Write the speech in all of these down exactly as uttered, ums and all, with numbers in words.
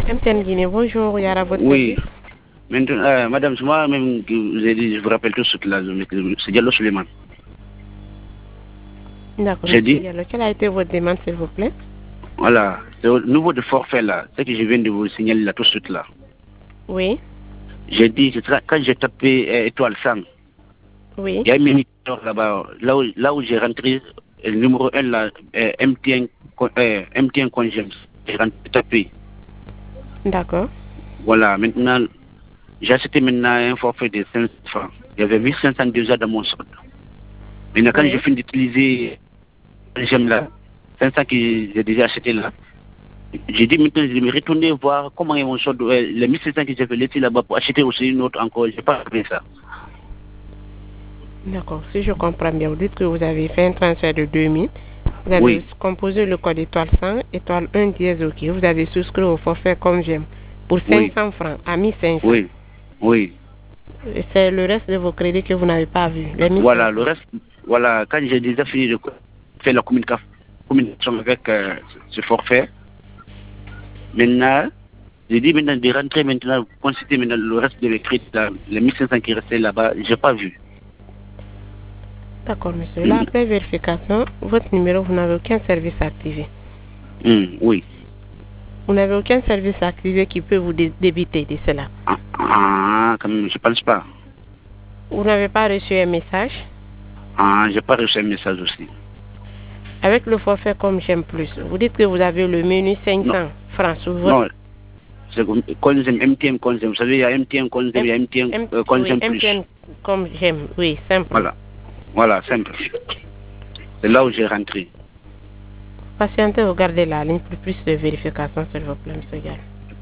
M T N Guinée, bonjour, Yara, votre Oui. service. Maintenant, euh, madame, c'est moi-même qui vous ai dit, je vous rappelle tout de suite là, c'est Diallo Suleiman. D'accord, J'ai monsieur dit, Diallo, quelle a été votre demande, s'il vous plaît? voilà, c'est au niveau de forfait là, ce que je viens de vous signaler là tout de suite là. Oui. J'ai dit, quand j'ai tapé euh, étoile cent, Oui. il y a un moniteur là-bas, là où, là où j'ai rentré le numéro un là, euh, M T N, euh, M T N Congems, j'ai rentré tapé. D'accord. Voilà, maintenant, j'ai acheté maintenant un forfait de cinq cents francs. Il y avait mille cinq cents déjà dans mon solde. Maintenant, quand Oui. j'ai fini d'utiliser j'aime là, cinq cents que j'ai déjà acheté là, j'ai dit maintenant je vais me retourner voir comment est mon solde, euh, les mille cinq cents que j'avais laissé là-bas pour acheter aussi une autre encore, je n'ai pas fait ça. D'accord, si je comprends bien, vous dites que vous avez fait un transfert de deux mille, vous avez Oui. composé le code étoile cent, étoile un dièse, ok, vous avez souscrit au forfait comme j'aime pour Oui. cinq cents francs à mille cinq cents. Oui, oui. Et c'est le reste de vos crédits que vous n'avez pas vu, les mille cinq cents. Voilà, le reste, voilà, quand j'ai déjà fini de faire la communication, communication avec euh, ce forfait, maintenant, j'ai dit maintenant de rentrer maintenant, consulter maintenant le reste de mes crédits, là, les mille cinq cents qui restaient là-bas, je n'ai pas vu. D'accord, monsieur. Là, après vérification, votre numéro, vous n'avez aucun service activé. Mmh, oui. Vous n'avez aucun service activé qui peut vous dé débiter de cela. Ah, ah, quand même, je pense pas. Vous n'avez pas reçu un message? Ah, j'ai pas reçu un message aussi. Avec le forfait comme j'aime plus, vous dites que vous avez le menu cinq cents francs sur votre... Non, c'est comme M T N Conzem. Vous savez, il y a M T N Conzem, il y a M T N M euh, oui, Conzem plus. M T N comme j'aime, oui, simple. Voilà, voilà, simple. C'est là où j'ai rentré. Patientez, regardez la ligne pour plus de vérification, s'il vous plaît, monsieur Gall.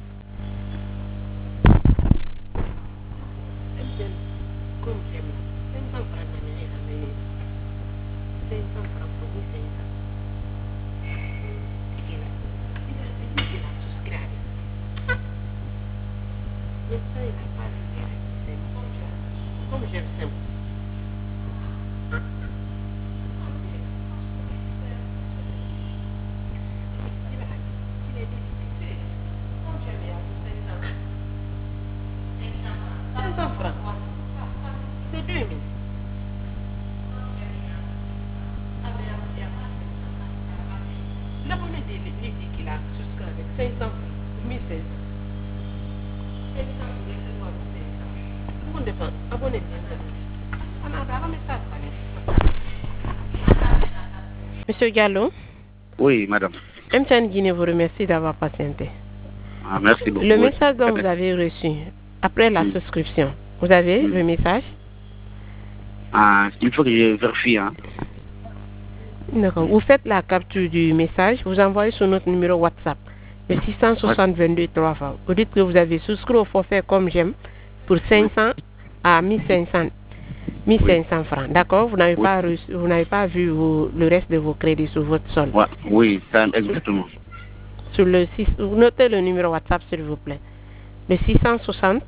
Monsieur Gallo. Oui, madame. M T N Guinée vous remercie d'avoir patienté. Ah, merci beaucoup. Le message dont vous avez reçu après la mm. souscription, vous avez mm. le message? Ah, il faut que je vérifie. Hein. D'accord. Vous faites la capture du message, vous envoyez sur notre numéro WhatsApp, le six cent soixante vingt-deux trois fois. Vous dites que vous avez souscrit au forfait comme j'aime pour cinq cents à mille cinq cents. mille cinq cents francs, d'accord? Vous n'avez oui. pas reçu, vous n'avez pas vu vos, le reste de vos crédits sur votre solde. Ouais. Oui, ça, exactement. Sur, sur le six, vous notez le numéro WhatsApp s'il vous plaît. Le six cent soixante.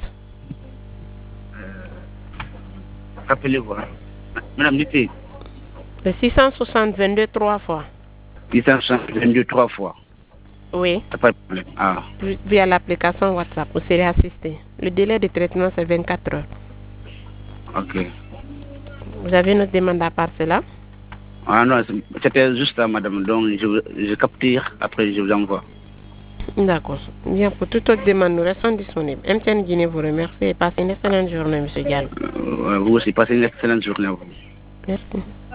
Euh, Rappelez-vous. Hein. Madame, dites. Le six cent soixante vingt-deux trois fois. six cent soixante vingt-deux trois fois. Oui. Pas de problème. Ah. Via l'application WhatsApp, vous serez assisté. Le délai de traitement c'est vingt-quatre heures. Ok. Vous avez notre demande à part cela? Ah non, c'était juste ça, madame. Donc, je, je capture, après je vous envoie. D'accord. Bien, pour toute autre demande, nous restons disponibles. M T N Guinée vous remercie et passez une excellente journée, monsieur Diallo. Euh, vous aussi, passez une excellente journée à vous. Merci.